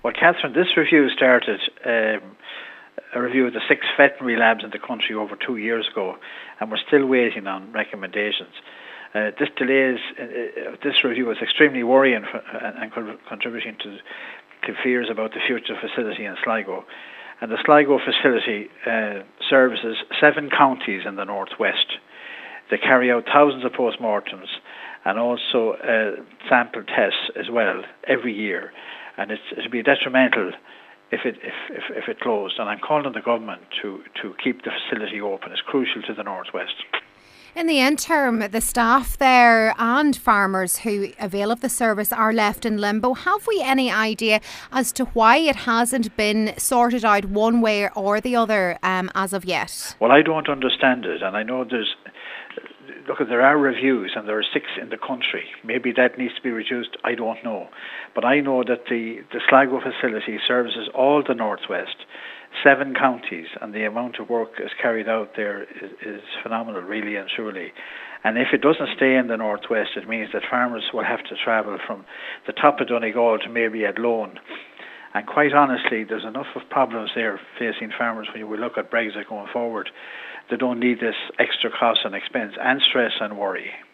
Well, Catherine, this review started a review of the 6 veterinary labs in the country over 2 years ago, and we're still waiting on recommendations. This delays this review is extremely worrying and contributing to fears about the future facility in Sligo. And the Sligo facility services 7 counties in the northwest. They carry out thousands of post-mortems and also sample tests as well every year. And it'd be detrimental if it closed. And I'm calling on the government to keep the facility open. It's crucial to the northwest. In the interim, the staff there and farmers who avail of the service are left in limbo. Have we any idea as to why it hasn't been sorted out one way or the other as of yet? Well, I don't understand it, and I know there are reviews, and there are 6 in the country. Maybe that needs to be reduced, I don't know. But I know that the Sligo facility services all the northwest, 7 counties, and the amount of work is carried out there is phenomenal, really and truly. And if it doesn't stay in the northwest, it means that farmers will have to travel from the top of Donegal to maybe Athlone. And quite honestly, there's enough of problems there facing farmers when we look at Brexit going forward. They don't need this extra cost and expense and stress and worry.